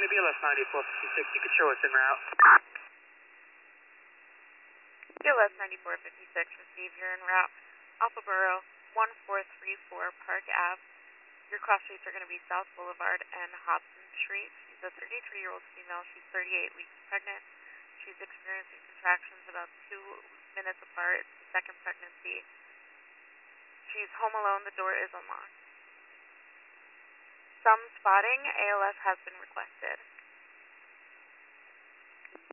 BLS 9456, you could show us en route. BLS 9456, receive, you're en route. Alpha Borough 1434 Park Ave. Your cross streets are going to be South Boulevard and Hobson Street. She's a 33-year-old female. She's 38 weeks pregnant. She's experiencing contractions about 2 minutes apart. It's the second pregnancy. She's home alone. The door is unlocked. Some spotting. ALS has been requested.